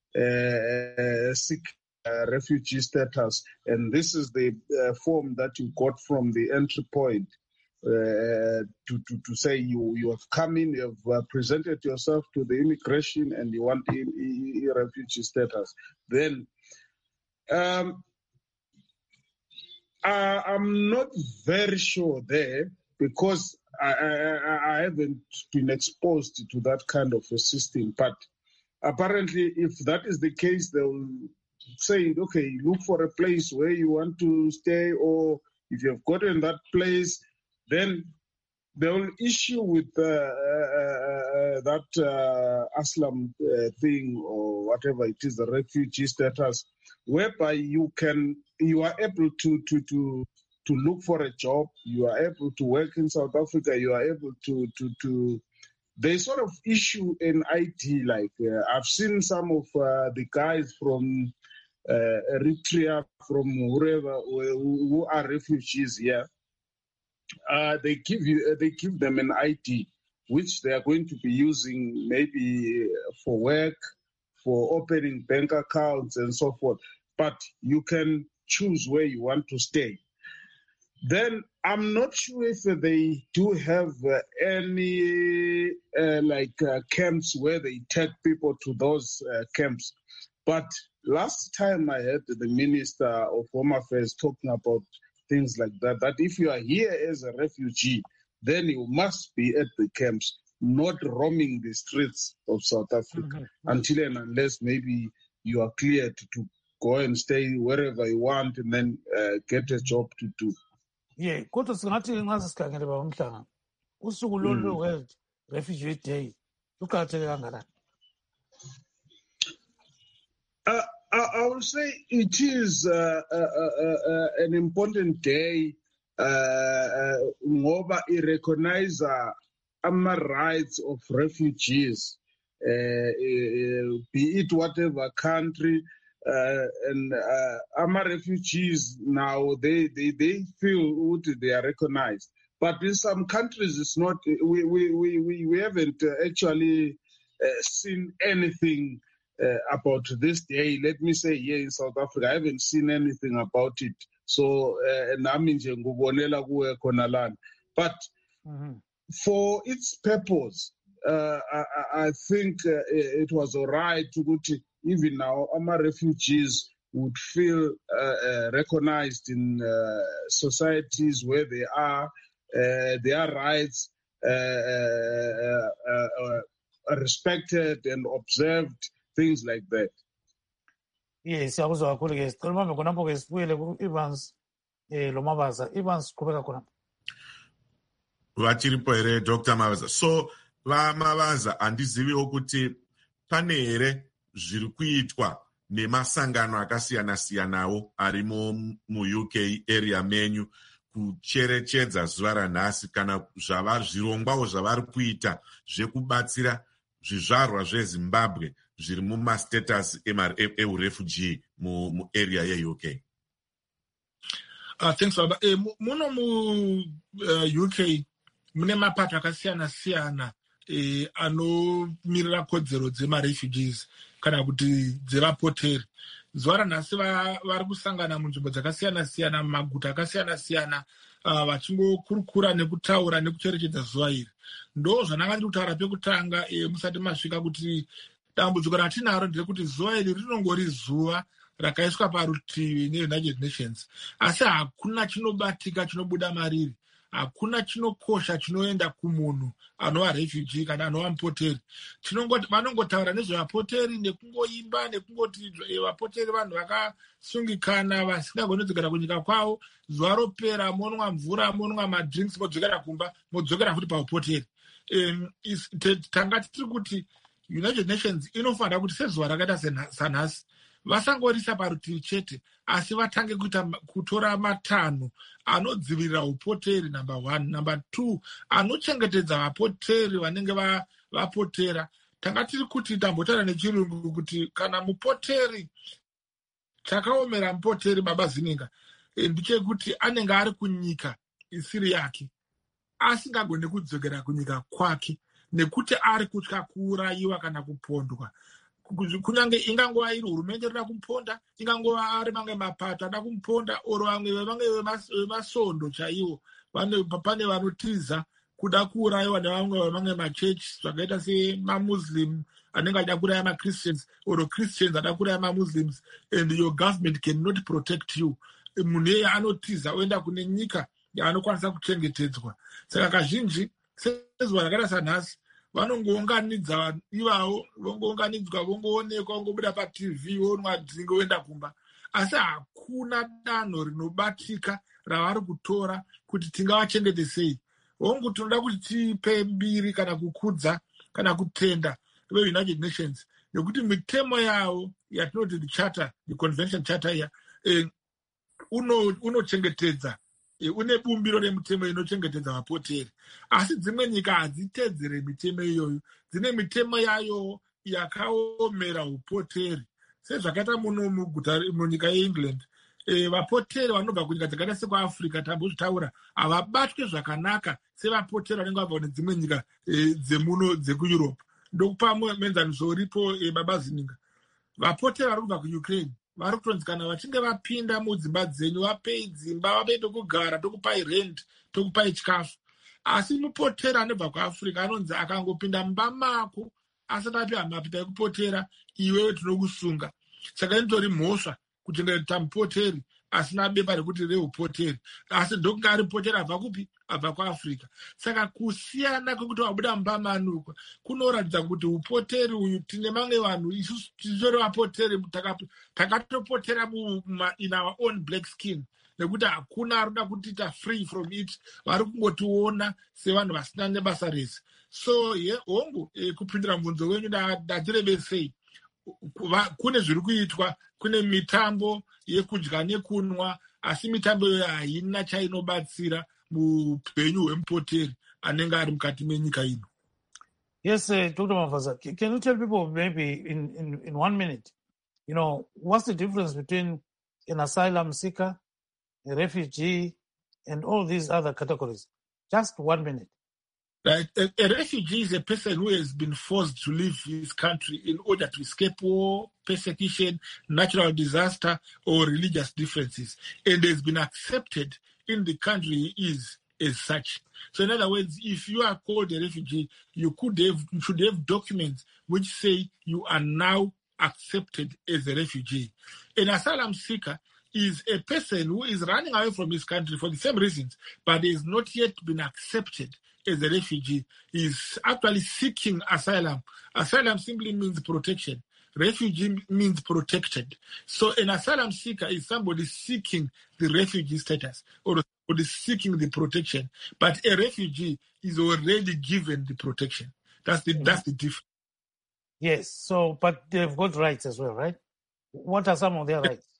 seek refugee status, and this is the form that you got from the entry point to say you have come in, you have presented yourself to the immigration, and you want refugee status. Then I'm not very sure there, because I haven't been exposed to that kind of a system. But apparently, if that is the case, they will say, okay, look for a place where you want to stay, or if you have gotten that place, then they will issue with that asylum thing, or whatever it is, the refugee status, whereby you are able to look for a job, you are able to work in South Africa, you are able to they sort of issue an ID. Like I've seen some of the guys from Eritrea, from wherever, who are refugees here. They give them an ID, which they are going to be using maybe for work, for opening bank accounts and so forth. But you can choose where you want to stay. Then I'm not sure if they do have any camps where they take people to those camps. But last time I heard the Minister of Home Affairs talking about things like that, that if you are here as a refugee, then you must be at the camps, not roaming the streets of South Africa, until and unless maybe you are cleared to go and stay wherever you want and then get a job to do. Yeah, kodwa singathi nxa sikhangele baba uMhlanga, usuku lolu World Refugee Day luqakatheke kangakanani? I will say it is an important day ngoba it recognizes rights of refugees, be it whatever country. And refugees now, they feel they are recognized, but in some countries it's not. We haven't actually seen anything about this day. Let me say, here in South Africa, I haven't seen anything about it. So but for its purpose, I think it was all right to even now, refugees would feel recognized in societies where they are, their rights respected and observed, things like that. Yes, siyakuzwa kakhulu ke. Sicela manje khonapho ke sibuyele ku-Evans Lomabaza. Evans, qhubeka khona. Vachiripo here Dr. Mabaza. So Mabaza andizivi ukuthi pane here zviri kuitwa nemasangano akasiyana-siyanawo ari mu-UK area menyu kucherechedza zuva ranhasi, kana zvirongwawo zvavari kuita zvekubatsira zvizvarwa zveZimbabwe zviri mumastatus eurefugee muarea yeUK? Thanks, Baba. Muno mu-UK mune mapato akasiyana-siyana anomirira kodzero dzemarefugees kana kuti dzevapoteri. Zuva ranhasi vari kusangana munzvimbo dzakasiyana-siyana, mumaguta akasiyana-siyana, vachingokurukura nekutaura nekucherechedza zuva iri. Ndo zvananga ndiri kutaura pekutanga musati masvika kuti dambudziko ratinaro nderekuti zuva iri rinongori zuva rakaiswa parutivi neUnited Nations, asi hakuna chinobatika chinobuda mariri. Hakuna chinokosha chinoenda kumunhu anova refugee kana anova mupoteri. Vanongotaura nezvevapoteri nekungoimba nekungoti vapoteri vanhu vakasungikana vasingagoni kudzokera kunyika kwavo. Zuva ropera monwa mvura, monwa madrinks, modzokera kumba, modzokera futi paupoteri. Tanga tiri kuti United Nations inofanira kuti sezuva rakaita sanhasi vasangorisa parutivi chete, asi vatange kutora matanho anodzivirira upoteri, number 1. Number 2, anochengetedza vapoteri vanenge vapotera. Tanga tiri kuti tambotaura nechirungu kuti kana mupoteri, chakaomera mupoteri Baba Zininga ndechekuti anenge ari kunyika isiri yake, asingagoni kudzokera kunyika kwake. nekuti ari kutya kuurayiwa kana kupondwa. Kunyange ingangova iri hurumende inoda kumuponda, ingangova ari mamwe mapato ada kumuponda, oro vamwe vemasondo chaivo, pane vanotiza kuda kuurayiwa nevamwe vemamwe machechi zvakaita semamuslim anenge achida kuuraya machristians, or Christians ada kuuraya mamuslims, and your government cannot protect you. Munhu iyeye anotiza oenda kune nyika yaanokwanisa kuchengetedzwa. Saka kazhinji sezuva rakaita sanhasi vanongounganidza vanhu ivavo, vongounganidzwa, vongoonekwa, vongobuda patv, vonwa dzingo, voenda kumba. Asi hakuna danho rinobatika ravari kutora kuti tingavachengete sei. Hongu tinoda kuti tipe mbiri kana kukudza kana kutenda veUnited Nations nekuti mitemo yavo yatinoti the convention charter iya unochengetedza, une bumbiro remitemo inochengetedza vapoteri. Asi dzimwe nyika hadzitedzere mitemo iyoyo, dzine mitemo yayo yakaomera upoteri. Sezvakaita muno munyika yeEngland, vapoteri vanobva kunyika dzakaita sekuAfrica tambozvitaura havabatwe zvakanaka sevapoteri vanenge vabva kune dzimwe nyika dzemuno dzekuEurope. Ndokupa muenzaniso uripo babazininga. Vapoteri vari kubva kuUkraine vari kutonzi kana vachinge vapinda mudzimba dzenyu, vapei dzimba, vapei pekugara, tokupai rent, tokupai chikafu. Asi mupotera anobva kuAfrica anonzi akangopinda mumba mako asati apiwa mapita ekupotera, iwewe tinokusunga. Saka inotori mhosva kuchengetedza mupoteri asina bepa rekuti reupoteri, asi ndokunge ari poteri abva kupi? Abva kuAfrica. Saka kusiyana kwekuti wabuda mumba manu kunoratidza kuti upoteri uyu tine mamwe vanhu isusu titori vapoteri takatopotera in our own black skin, nekuti hakuna arikuda kutiita free from it, vari kungotiona sevanhu vasina nebasa rese. So hongu kupindura mubvunzo wenyu ndatirevesei, kune zviri kuitwa, kune mitambo yekudya nekunwa, asi mitambo iyoyo haina chainobatsira muupenyu hwemupoteri anenge ari mukati menyika ino. Yes, Dr. Mavaza, can you tell people maybe in 1 minute, what's the difference between an asylum seeker, a refugee, and all these other categories? Just 1 minute. Right. A refugee is a person who has been forced to leave his country in order to escape war, persecution, natural disaster, or religious differences, and has been accepted in the country he is as such. So in other words, if you are called a refugee, you should have documents which say you are now accepted as a refugee. An asylum seeker is a person who is running away from his country for the same reasons, but has not yet been accepted as a refugee. He is actually seeking asylum. Asylum simply means protection. Refugee means protected. So an asylum seeker is somebody seeking the refugee status or somebody seeking the protection. But a refugee is already given the protection. That's the difference. Yes. So, but they've got rights as well, right? What are some of their rights?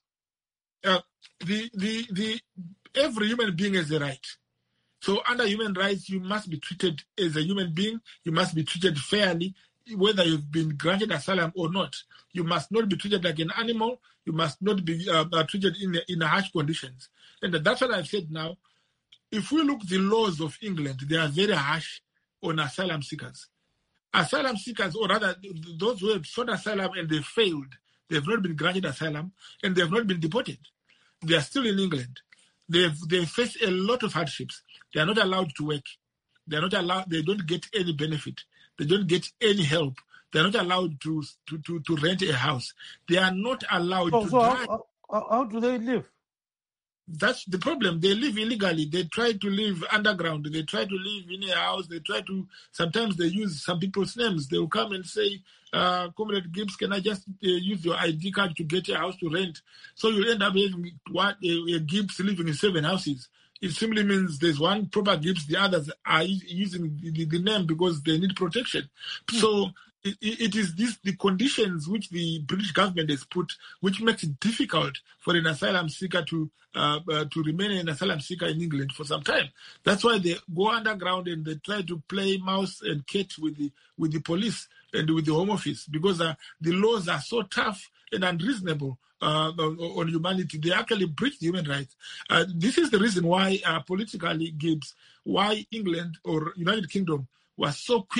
Every human being has a right. So under human rights, you must be treated as a human being. You must be treated fairly, whether you've been granted asylum or not. You must not be treated like an animal. You must not be treated in harsh conditions. And that's what I've said now. If we look at the laws of England, they are very harsh on asylum seekers. Asylum seekers, or rather those who have sought asylum and they failed, they've not been granted asylum and they have not been deported. They are still in England. They face a lot of hardships. They are not allowed to work. They are not allowed. They don't get any benefit. They don't get any help. They are not allowed to rent a house. They are not allowed to drive. How do they live? That's the problem. They live illegally. They try to live underground. They try to live in a house. Sometimes they use some people's names. They will come and say, Comrade Gibbs, can I just use your ID card to get a house to rent? So you end up having a Gibbs living in 7 houses. It simply means there's one proper Gibbs, the others are using the name because they need protection. So it is the conditions which the British government has put, which makes it difficult for an asylum seeker to remain an asylum seeker in England for some time. That's why they go underground and they try to play mouse and cat with the police and with the Home Office, because the laws are so tough and unreasonable on humanity. They actually breach the human rights. This is the reason why politically, Gibbs, why England or United Kingdom was so quick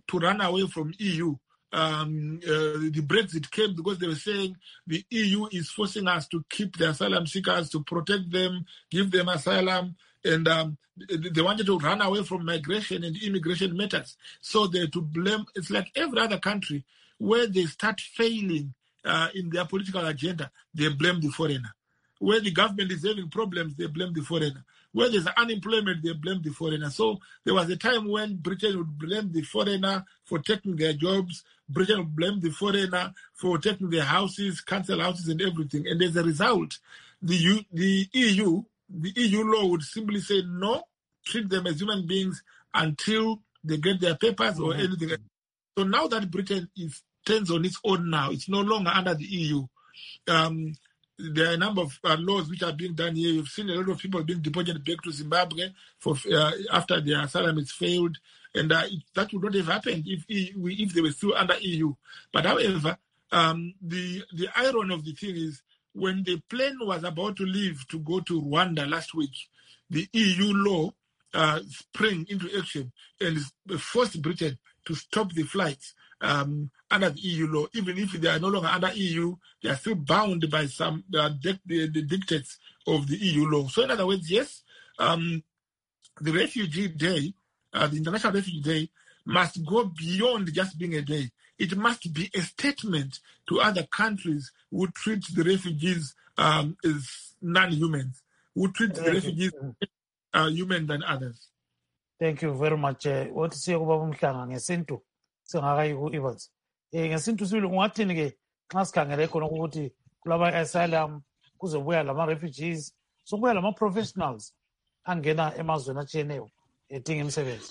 to run away from EU. The Brexit came because they were saying the EU is forcing us to keep the asylum seekers, to protect them, give them asylum, and they wanted to run away from migration and immigration matters. So they're to blame. It's like every other country where they start failing in their political agenda, they blame the foreigner. Where the government is having problems, they blame the foreigner. Where there's unemployment, they blame the foreigner. So there was a time when Britain would blame the foreigner for taking their jobs. Britain would blame the foreigner for taking their houses, council houses and everything. And as a result, the EU law would simply say, no, treat them as human beings until they get their papers or anything. So now that Britain stands on its own now, it's no longer under the EU. There are a number of laws which are being done here. You've seen a lot of people being deported back to Zimbabwe for after their asylum has failed, and that would not have happened if they were still under EU. But however, the irony of the thing is, when the plane was about to leave to go to Rwanda last week, the EU law sprang into action and forced Britain to stop the flights under the EU law. Even if they are no longer under EU, they are still bound by some the dictates of the EU law. So in other words, yes, the Refugee Day, the International Refugee Day, must go beyond just being a day. It must be a statement to other countries who treat the refugees as non-humans, who treat the refugees human than others. Thank you very much. What is your ngesintu singakayi ku-Evans ngesintu sibili ungathini-ke nxa sikhangele khona ukuthi kulama-asylum kuzobuya lama-refugees sokubuya lama-professionals angena emazweni atshiyeneyo edinga imisebenzi.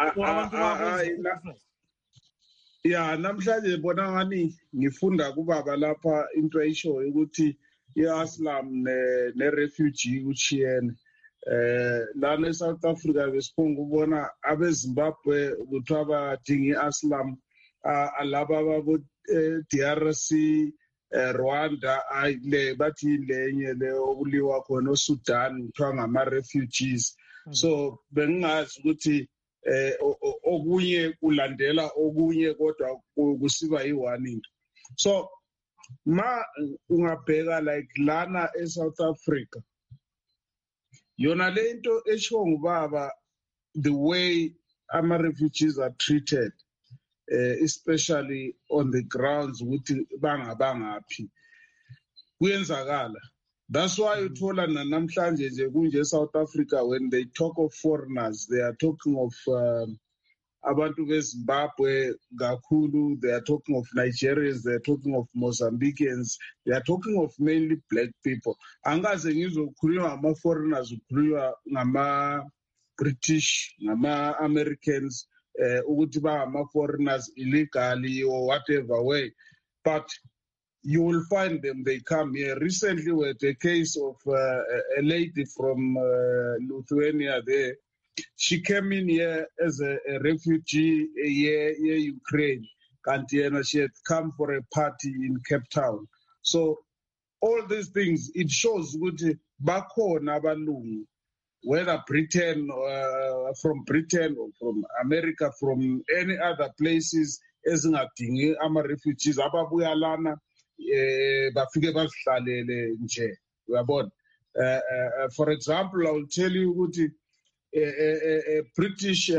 Namhlanje bona ngani ngifunda kubaba lapha into eyishoyo ukuthi i-asylum ne-refugee kuchiyene. Lana eSouth Africa besiphunga ukubona abeZimbabwe kuthiwa badinga i-asylum, alaba ababo DRC, Rwanda le bathi lenye le okuliwa khona oSudan kuthiwa ngama-refugees. So bengingazi ukuthi okunye kulandela okunye kodwa kusiba yi-one into. So ma ungabheka like lana eSouth Africa, yona le into esho ngubaba, the way ama-refugees are treated, especially on the grounds ukuthi bangaphi kuyenzakala. That's why uthola namhlanje nje kunje South Africa, when they talk of foreigners, they are talking of abantu beZimbabwe kakhulu, they are talking of Nigerians, they are talking of Mozambicans, they are talking of mainly black people. Angaze ngizokhuluma ngama-foreigners, ukhuluma ngama-British, ngama-Americans, ukuthi bangama-foreigners illegally or whatever way. But you will find them, they come here. Recently we had a case of a lady from Lithuania there. She came in here as a refugee here Ukraine. And she had come for a party in Cape Town. So all these things, it shows ukuthi bakhona abalungu, whether Britain, from Britain or from America, from any other places, ezingadingi ama-refugees ababuya lana bafike bazihlalele nje, uyabona. For example, I will tell you ukuthi a British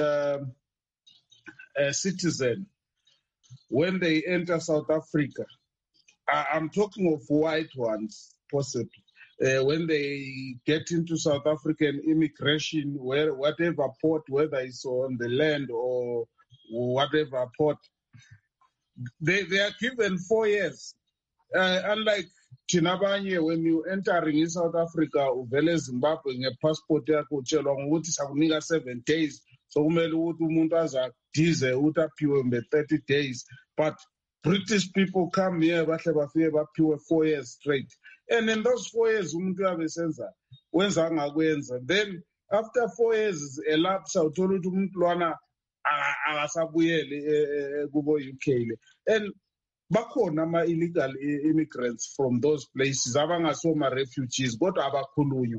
citizen, when they enter South Africa, I'm talking of white ones, possibly, when they get into South African immigration, whatever port, whether it's on the land or whatever port, they are given 4 years. Unlike Chinabanye, when you entering in South Africa, uvele Zimbabwe nge-passport yakho utshelwa ngokuthi sakunika 7 days. So kumele ukuthi umuntu azadize ukuthi aphiwe mbe 30 days. But British people come here, bahle bafike baphiwe 4 years straight. And in those 4 years, umuntu uyabe senza wenza angakwenza. Then after 4 years elapse, uthola ukuthi umuntu lwana akasabuyeli kubo UK le. And bakhona ama-illegal immigrants from those places abangasoma refugees kodwa abakhulunywa.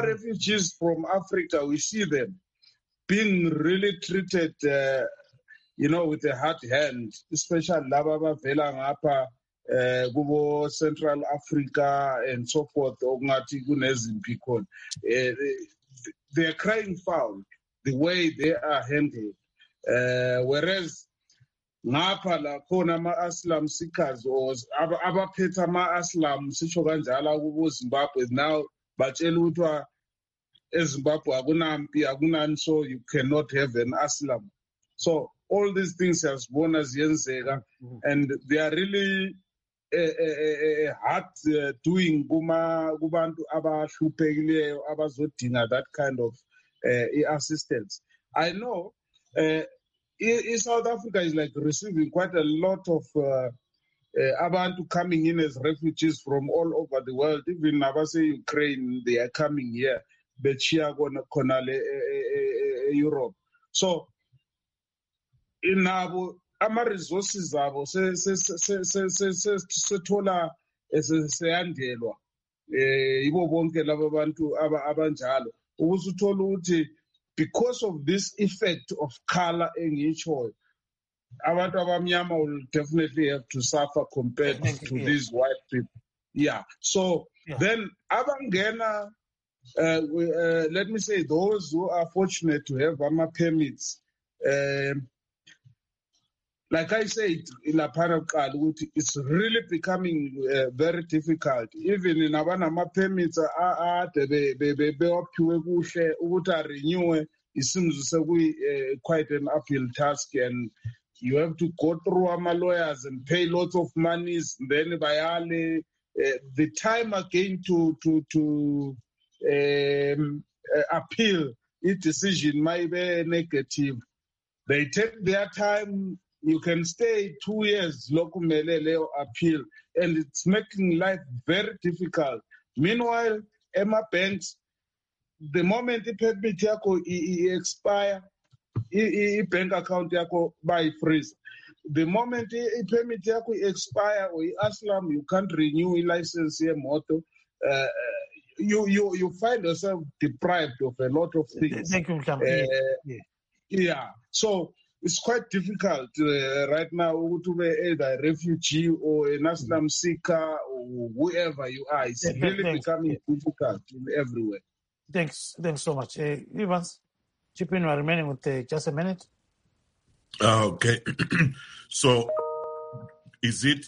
Ama-refugees from Africa, we see them being really treated with a hard hand, especially laba abavela ngapha kubo Central Africa and so forth, okungathi kunezimpi khona. They are crying foul the way they are handled. Whereas ngapha la khona ama-asylum seekers or abaphethe ama-asylum sisho kanjalo kubo Zimbabwe now batshela ukuthi eZimbabwe akunampi akunani, so you cannot have an asylum. So all these things has bonus yenzeka, and they are really hard doing kubantu abahlupekileyo abazodinga that kind of assistance. I know South Africa is like receiving quite a lot of abantu coming in as refugees from all over the world. Even nabase Ukraine, they are coming here. Bechiya khona Europe. So inabo ama-resources abo sethola seyandelwa yibo bonke laba bantu abanjalo, ukuze uthola ukuthi because of this effect of color engitshoyo, abantu abamnyama will definitely have to suffer compared to these white people. So then abangena let me say those who are fortunate to have permits, like I said in a paragraph, it's really becoming very difficult. Even in our permits, renew it seems to be quite an uphill task, and you have to go through our lawyers and pay lots of money. Then by the time again to appeal its decision might be negative. They take their time. You can stay 2 years, lokumelele appeal, and it's making life very difficult. Meanwhile, Emma Banks, the moment the permit yako expire, bank account yako by freeze. The moment the permit yako expire or asylum, you can't renew a license here, moto. You find yourself deprived of a lot of things. Thank you, so it's quite difficult right now to be either a refugee or an asylum seeker or whoever you are. It's really becoming difficult in every way. Thanks so much. Evans, chip in, we're remaining with just a minute. Okay. So is it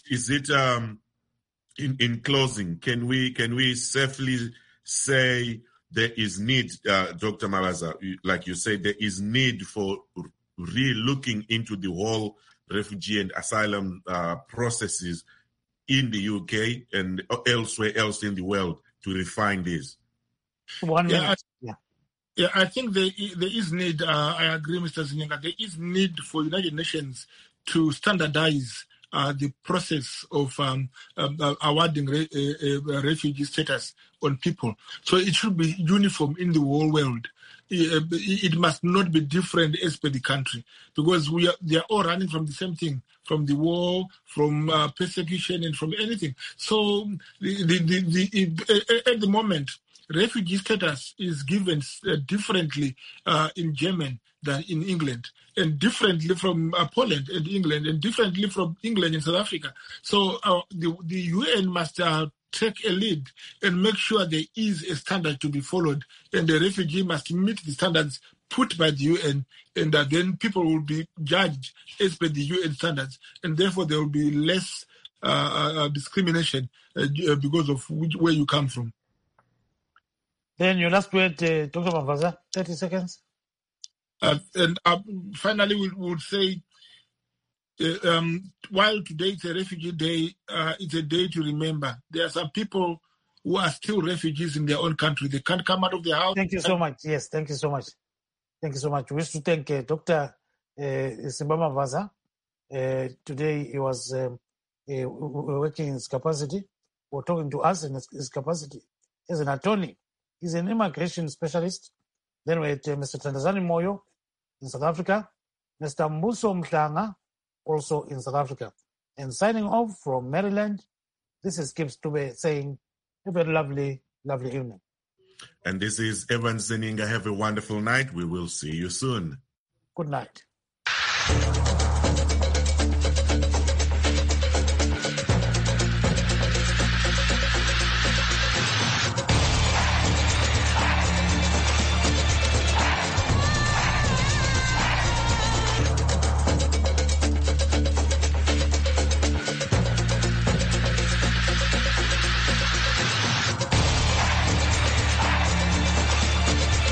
in closing, can we safely say there is need, Dr. Mabaza, like you said, there is need for re-looking into the whole refugee and asylum processes in the UK and elsewhere else in the world to refine this? 1 minute. I think there is need. I agree, Mr. Zinyenga. There is need for United Nations to standardize the process of awarding refugee status on people. So it should be uniform in the whole world. It must not be different as per the country, because they are all running from the same thing, from the war, from persecution, and from anything. So at the moment, refugee status is given differently in Germany than in England, and differently from Poland and England, and differently from England and South Africa. So the UN must take a lead and make sure there is a standard to be followed, and the refugee must meet the standards put by the UN, and then people will be judged as per the UN standards, and therefore there will be less discrimination because of where you come from. Then your last word, Dr. Mabaza, 30 seconds. And finally, we would say, while today it's a refugee day, it's a day to remember. There are some people who are still refugees in their own country. They can't come out of their house. Thank you so much. Yes, thank you so much. Thank you so much. We wish to thank Dr. Simbama Mabaza. Today he was working in his capacity, or talking to us in his capacity as an attorney. He's an immigration specialist. Then we had Mr. Thandazani Moyo in South Africa, Mr. Mbuso Mhlanga, also in South Africa. And signing off from Maryland, this is Gibbs Tube saying, have a lovely, lovely evening. And this is Evans Zeninga. Have a wonderful night. We will see you soon. Good night.